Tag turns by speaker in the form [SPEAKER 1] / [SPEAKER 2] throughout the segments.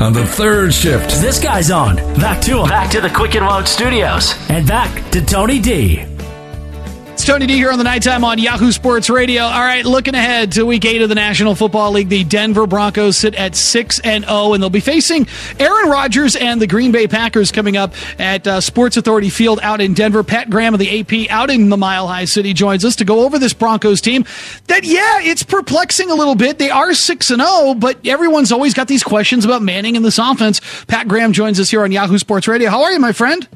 [SPEAKER 1] on the third shift.
[SPEAKER 2] This guy's on. Back to him. Back to the Quick and Load Studios. And back to Tony D.
[SPEAKER 3] It's Tony D here on the Nighttime on Yahoo Sports Radio. All right, looking ahead to Week 8 of the National Football League, the Denver Broncos sit at 6-0, and they'll be facing Aaron Rodgers and the Green Bay Packers coming up at Sports Authority Field out in Denver. Pat Graham of the AP out in the Mile High City joins us to go over this Broncos team that, it's perplexing a little bit. They are 6-0, but everyone's always got these questions about Manning and this offense. Pat Graham joins us here on Yahoo Sports Radio. How are you, my friend?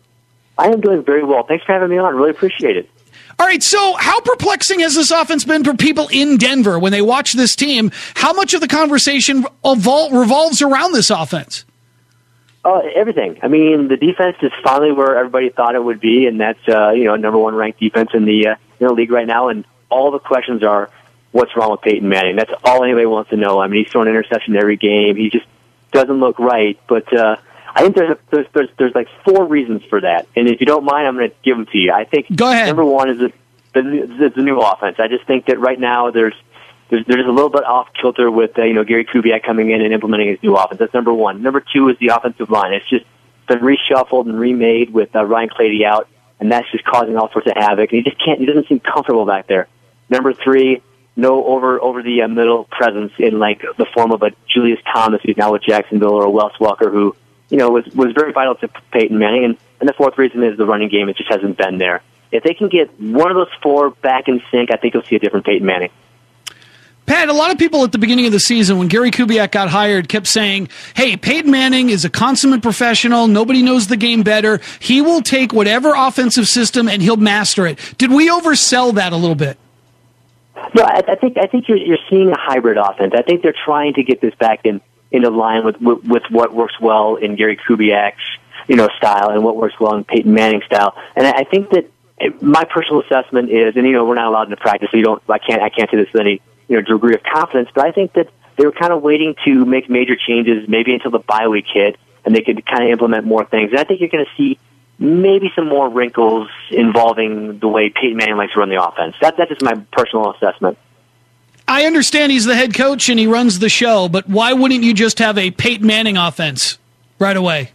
[SPEAKER 4] I am doing very well. Thanks for having me on. Really appreciate it.
[SPEAKER 3] All right, so how perplexing has this offense been for people in Denver when they watch this team? How much of the conversation revolves around this offense?
[SPEAKER 4] Everything. I mean, the defense is finally where everybody thought it would be, and that's number one ranked defense in the league right now. And all the questions are, what's wrong with Peyton Manning? That's all anybody wants to know. I mean, he's throwing an interception every game. He just doesn't look right. But I think there's like four reasons for that, and if you don't mind, I'm going to give them to you. I think
[SPEAKER 3] Go ahead.
[SPEAKER 4] Number one is the new offense. I just think that right now there's a little bit off kilter with Gary Kubiak coming in and implementing his new offense. That's number one. Number two is the offensive line. It's just been reshuffled and remade with Ryan Clady out, and that's just causing all sorts of havoc. And he doesn't seem comfortable back there. Number three, no over the middle presence in like the form of a Julius Thomas who's now with Jacksonville, or a Wes Welker who was very vital to Peyton Manning. And the fourth reason is the running game. It just hasn't been there. If they can get one of those four back in sync, I think you'll see a different Peyton Manning.
[SPEAKER 3] Pat, a lot of people at the beginning of the season, when Gary Kubiak got hired, kept saying, hey, Peyton Manning is a consummate professional. Nobody knows the game better. He will take whatever offensive system and he'll master it. Did we oversell that a little bit?
[SPEAKER 4] No, I think you're seeing a hybrid offense. I think they're trying to get this back into line with what works well in Gary Kubiak's style and what works well in Peyton Manning's style. And I think that my personal assessment is, and we're not allowed to practice, so I can't say this with any degree of confidence, but I think that they were kind of waiting to make major changes, maybe until the bye week hit, and they could kind of implement more things. And I think you're going to see maybe some more wrinkles involving the way Peyton Manning likes to run the offense. That's just my personal assessment.
[SPEAKER 3] I understand he's the head coach and he runs the show, but why wouldn't you just have a Peyton Manning offense right away?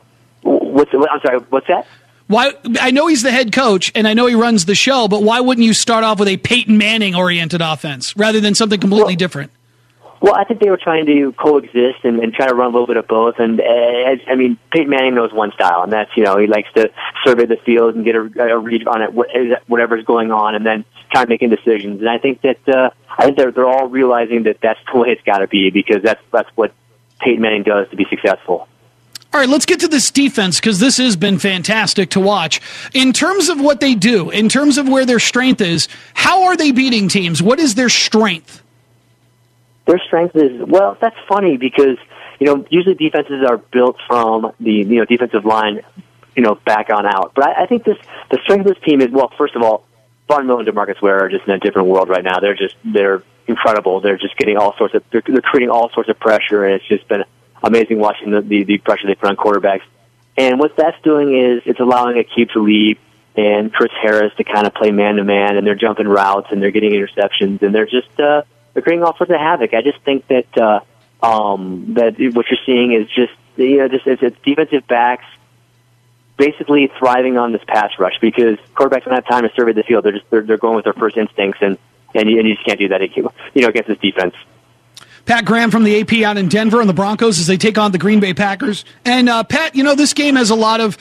[SPEAKER 4] I'm sorry, what's that?
[SPEAKER 3] Why? I know he's the head coach and I know he runs the show, but why wouldn't you start off with a Peyton Manning-oriented offense rather than something completely different?
[SPEAKER 4] Well, I think they were trying to coexist and try to run a little bit of both. And, Peyton Manning knows one style, and that's, he likes to survey the field and get a read on it, whatever's going on, and then kind of making decisions. And I think that they're all realizing that that's the way it's got to be, because that's what Peyton Manning does to be successful.
[SPEAKER 3] All right, let's get to this defense, because this has been fantastic to watch. In terms of what they do, in terms of where their strength is, how are they beating teams? What is their strength?
[SPEAKER 4] Their strength is, well, that's funny because, usually defenses are built from the, defensive line, back on out. But I think the strength of this team is, well, first of all, Von Miller and DeMarcus Ware are just in a different world right now. They're incredible. They're just getting they're creating all sorts of pressure, and it's just been amazing watching the pressure they put on quarterbacks. And what that's doing is it's allowing Aqib Talib and Chris Harris to kind of play man-to-man, and they're jumping routes, and they're getting interceptions, and they're just they're creating all sorts of havoc. I just think that that what you're seeing is just it's defensive backs basically thriving on this pass rush, because quarterbacks don't have time to survey the field. They're going with their first instincts, and you just can't do that against this defense.
[SPEAKER 3] Pat Graham from the AP out in Denver and the Broncos as they take on the Green Bay Packers. And Pat, this game has a lot of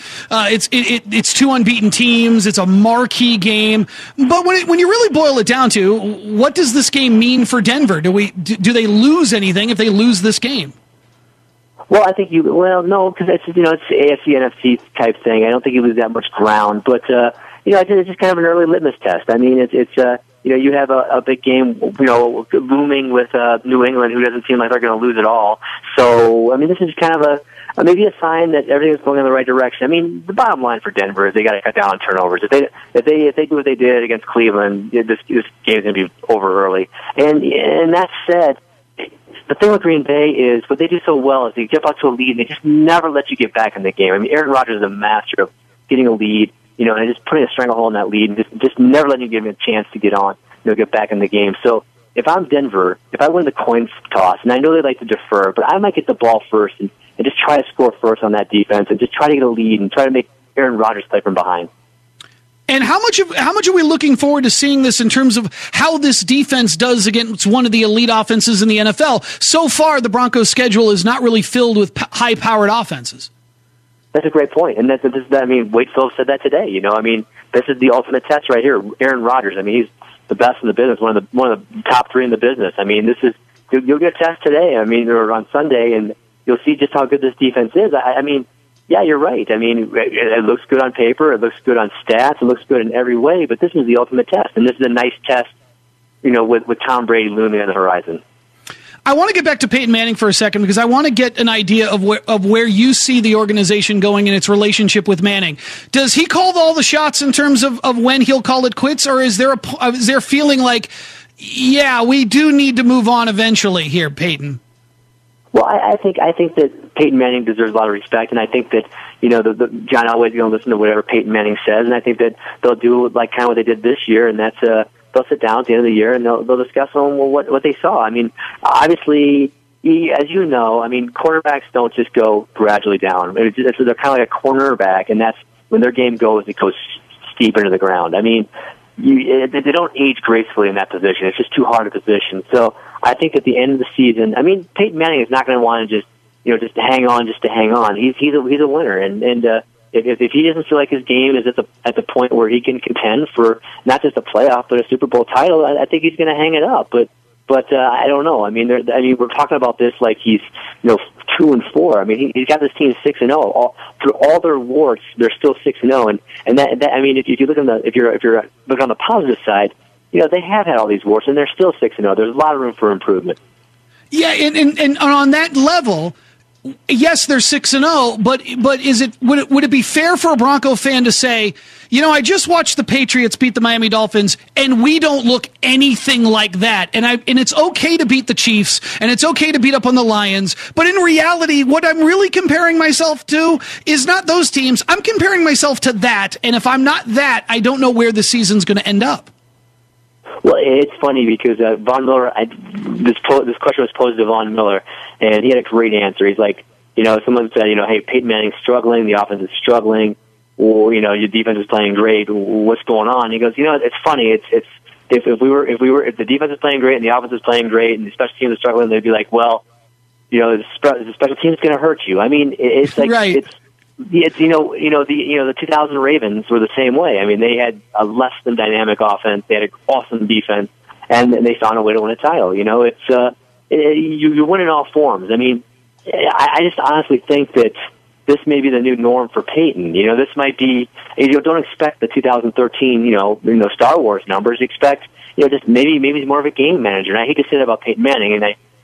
[SPEAKER 3] it's two unbeaten teams. It's a marquee game. But when you really boil it down to, what does this game mean for Denver? Do they lose anything if they lose this game?
[SPEAKER 4] Well, I think no, because it's AFC NFC type thing. I don't think you lose that much ground, but it's just kind of an early litmus test. I mean, it's you have a big game, looming with New England, who doesn't seem like they're going to lose at all. So, I mean, this is kind of maybe a sign that everything's going in the right direction. I mean, the bottom line for Denver is they got to cut down on turnovers. If they do what they did against Cleveland, this game's going to be over early. And that said, the thing with Green Bay is what they do so well is they jump out to a lead and they just never let you get back in the game. I mean, Aaron Rodgers is a master of getting a lead, and just putting a stranglehold in that lead and just never letting you give him a chance to get back in the game. So if I'm Denver, if I win the coin toss, and I know they like to defer, but I might get the ball first and just try to score first on that defense and just try to get a lead and try to make Aaron Rodgers play from behind.
[SPEAKER 3] And how much are we looking forward to seeing this in terms of how this defense does against one of the elite offenses in the NFL? So far, the Broncos' schedule is not really filled with high-powered offenses.
[SPEAKER 4] That's a great point, and Wade Phillips said that today. This is the ultimate test right here. Aaron Rodgers. He's the best in the business, one of the top three in the business. You'll get a test today. Or on Sunday, and you'll see just how good this defense is. Yeah, you're right. It looks good on paper. It looks good on stats. It looks good in every way. But this is the ultimate test, and this is a nice test, with Tom Brady looming on the horizon.
[SPEAKER 3] I want to get back to Peyton Manning for a second because I want to get an idea of where you see the organization going in its relationship with Manning. Does he call all the shots in terms of when he'll call it quits, or is there a feeling like, yeah, we do need to move on eventually here, Peyton?
[SPEAKER 4] Well, I think that Peyton Manning deserves a lot of respect, and I think that John Elway's going to listen to whatever Peyton Manning says, and I think that they'll do like kind of what they did this year, and that's they'll sit down at the end of the year and they'll discuss what they saw. Obviously, as you know, quarterbacks don't just go gradually down. They're kind of like a cornerback, and that's when their game goes, it goes steep into the ground. They don't age gracefully in that position. It's just too hard a position. So I think at the end of the season, Peyton Manning is not going to want to just hang on just to hang on. He's a winner, and if he doesn't feel like his game is at the point where he can contend for not just a playoff but a Super Bowl title, I think he's going to hang it up. But I don't know. We're talking about this like he's 2-4. He's got this team 6-0. Through all their warts, they're still 6-0. And that if you look if you're looking on the positive side, they have had all these warts and they're still 6-0. There's a lot of room for improvement.
[SPEAKER 3] Yeah, and on that level, yes, they're 6-0, but would it be fair for a Bronco fan to say, I just watched the Patriots beat the Miami Dolphins, and we don't look anything like that, and it's okay to beat the Chiefs, and it's okay to beat up on the Lions, but in reality, what I'm really comparing myself to is not those teams. I'm comparing myself to that, and if I'm not that, I don't know where the season's going to end up.
[SPEAKER 4] Well, it's funny because Von Miller, this question was posed to Von Miller, and he had a great answer. He's like, someone said, hey, Peyton Manning's struggling, the offense is struggling, or your defense is playing great. What's going on? He goes, it's funny. It's if the defense is playing great and the offense is playing great and the special teams are struggling, they'd be like, well, the special teams going to hurt you. It's like
[SPEAKER 3] right.
[SPEAKER 4] The 2000 Ravens were the same way. They had a less than dynamic offense. They had an awesome defense, and they found a way to win a title. You win in all forms. I just honestly think that this may be the new norm for Peyton. This might be. Don't expect the 2013 Star Wars numbers. Expect just maybe he's more of a game manager. And I hate to say that about Peyton Manning,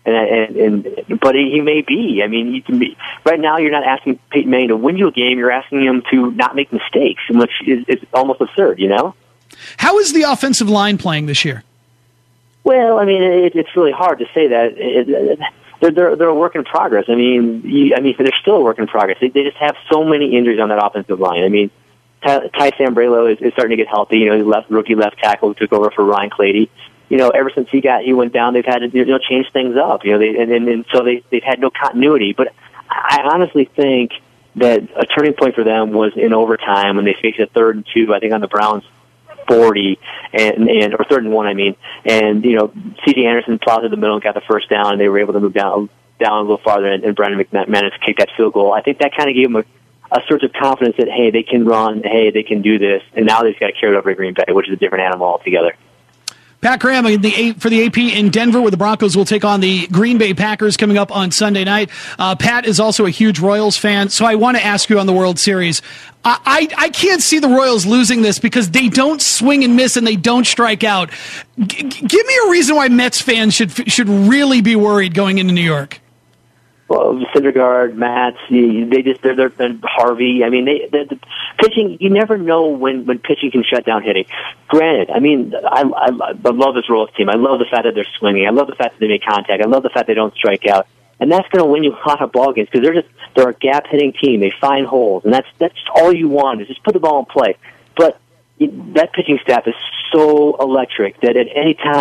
[SPEAKER 4] but he may be. He can be. Right now, you're not asking Peyton Manning to win you a game. You're asking him to not make mistakes, which is almost absurd.
[SPEAKER 3] How is the offensive line playing this year?
[SPEAKER 4] Well, it's really hard to say that. They're a work in progress. They're still a work in progress. They just have so many injuries on that offensive line. Ty Sambrailo is starting to get healthy. Rookie left tackle who took over for Ryan Clady. Ever since he went down, they've had to change things up. So they've had no continuity. But I honestly think that a turning point for them was in overtime when they faced a 3rd and 2, I think on the Browns 40 or 3rd and 1, and C.J. Anderson plowed through the middle and got the first down, and they were able to move down a little farther, and Brandon McManus kicked that field goal. I think that kind of gave them a surge of confidence that hey, they can run, hey, they can do this, and now they've got to carry it over to Green Bay, which is a different animal altogether.
[SPEAKER 3] Pat Graham for the AP in Denver, where the Broncos will take on the Green Bay Packers coming up on Sunday night. Pat is also a huge Royals fan, so I want to ask you on the World Series. I can't see the Royals losing this because they don't swing and miss and they don't strike out. Give me a reason why Mets fans should really be worried going into New York.
[SPEAKER 4] Well, Syndergaard, Matz, they're Harvey. The pitching, you never know when pitching can shut down hitting. Granted, I love this Royals team. I love the fact that they're swinging. I love the fact that they make contact. I love the fact they don't strike out. And that's going to win you a lot of ball games because they're a gap hitting team. They find holes, and that's all you want is just put the ball in play. But that pitching staff is so electric that at any time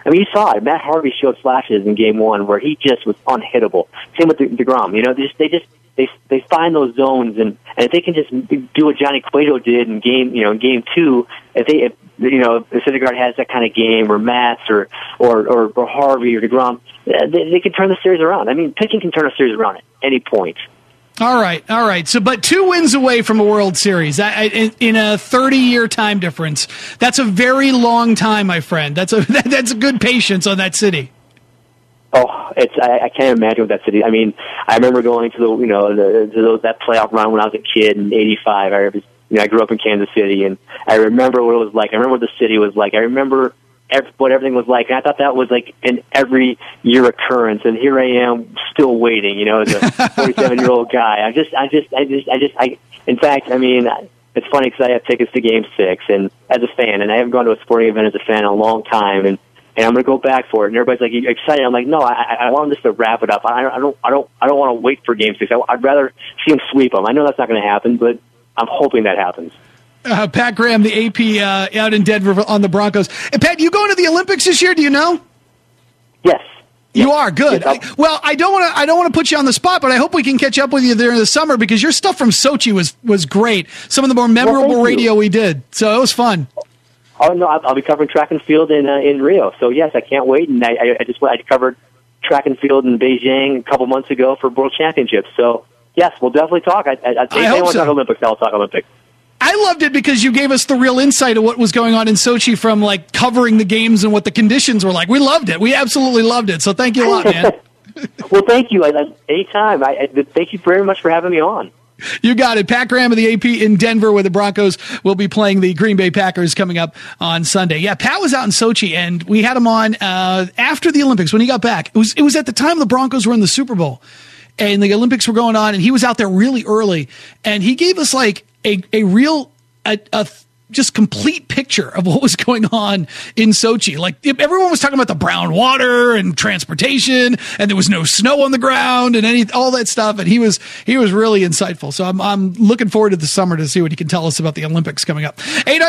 [SPEAKER 4] I mean, you saw it. Matt Harvey showed flashes in Game 1 where he just was unhittable. Same with DeGrom. You know, they find those zones, and if they can just do what Johnny Cueto did in Game 2, if Syndergaard has that kind of game, or Matz or Harvey or DeGrom, they can turn the series around. I mean, pitching can turn a series around at any point.
[SPEAKER 3] All right. So, but 2 wins away from a World Series in a 30-year time difference. That's a very long time, my friend. That's a good patience on that city.
[SPEAKER 4] Oh, I can't imagine what that city. I mean, I remember going to that playoff run when I was a kid in '85. I grew up in Kansas City, and I remember what it was like. I remember what the city was like. I remember what everything was like. And I thought that was like an every year occurrence, and here I am still waiting. You know, as a 47-year-old guy. In fact, I mean, it's funny because I have tickets to Game 6, and as a fan, and I haven't gone to a sporting event as a fan in a long time, and I'm going to go back for it. And everybody's like, "You excited?" I'm like, "No, I want them just to wrap it up. I don't want to wait for Game 6. I'd rather see them sweep them. I know that's not going to happen, but I'm hoping that happens."
[SPEAKER 3] Pat Graham, the AP out in Denver on the Broncos. And Pat, you going to the Olympics this year? Do you know?
[SPEAKER 4] Yes.
[SPEAKER 3] You are good.
[SPEAKER 4] Yes,
[SPEAKER 3] I don't want to put you on the spot, but I hope we can catch up with you during the summer because your stuff from Sochi was great. Some of the more memorable radio we did, so it was fun.
[SPEAKER 4] Oh no, I'll be covering track and field in Rio. So yes, I can't wait. And I covered track and field in Beijing a couple months ago for World Championships. So yes, we'll definitely talk. I hope so. Talk Olympics. I'll talk Olympics.
[SPEAKER 3] I loved it because you gave us the real insight of what was going on in Sochi from like covering the games and what the conditions were like. We loved it. We absolutely loved it. So thank you a lot, man.
[SPEAKER 4] Well, thank you. Anytime. Thank you very much for having me on.
[SPEAKER 3] You got it. Pat Graham of the AP in Denver, where the Broncos will be playing the Green Bay Packers coming up on Sunday. Yeah, Pat was out in Sochi, and we had him on after the Olympics when he got back. It was at the time the Broncos were in the Super Bowl, and the Olympics were going on, and he was out there really early, and he gave us like a real just complete picture of what was going on in Sochi. Like everyone was talking about the brown water and transportation, and there was no snow on the ground and all that stuff. And he was really insightful. So I'm looking forward to the summer to see what he can tell us about the Olympics coming up.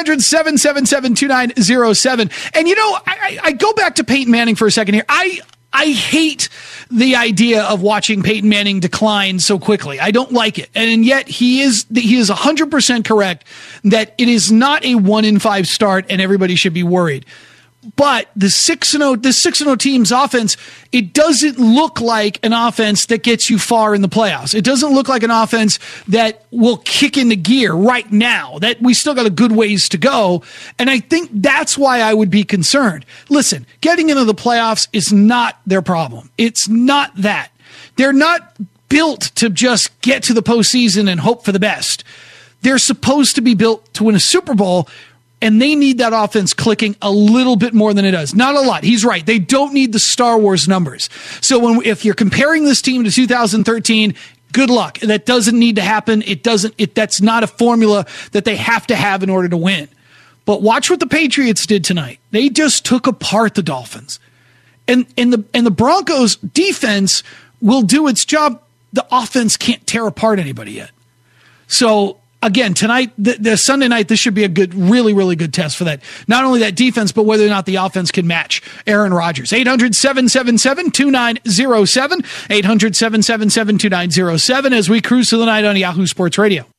[SPEAKER 3] 800-777-2907. And you know, I go back to Peyton Manning for a second here. I hate the idea of watching Peyton Manning decline so quickly. I don't like it. And yet he is 100% correct that it is not a 1-in-5 start and everybody should be worried. But the 6-0 team's offense, it doesn't look like an offense that gets you far in the playoffs. It doesn't look like an offense that will kick into gear right now. That we still got a good ways to go. And I think that's why I would be concerned. Listen, getting into the playoffs is not their problem. It's not that. They're not built to just get to the postseason and hope for the best. They're supposed to be built to win a Super Bowl. And they need that offense clicking a little bit more than it does. Not a lot. He's right. They don't need the Star Wars numbers. So if you're comparing this team to 2013, good luck. That doesn't need to happen. That's not a formula that they have to have in order to win. But watch what the Patriots did tonight. They just took apart the Dolphins. And the Broncos defense will do its job. The offense can't tear apart anybody yet. So again, tonight, the Sunday night, this should be a really, really good test for that. Not only that defense, but whether or not the offense can match Aaron Rodgers. 800-777-2907. 800-777-2907 as we cruise to the night on Yahoo Sports Radio.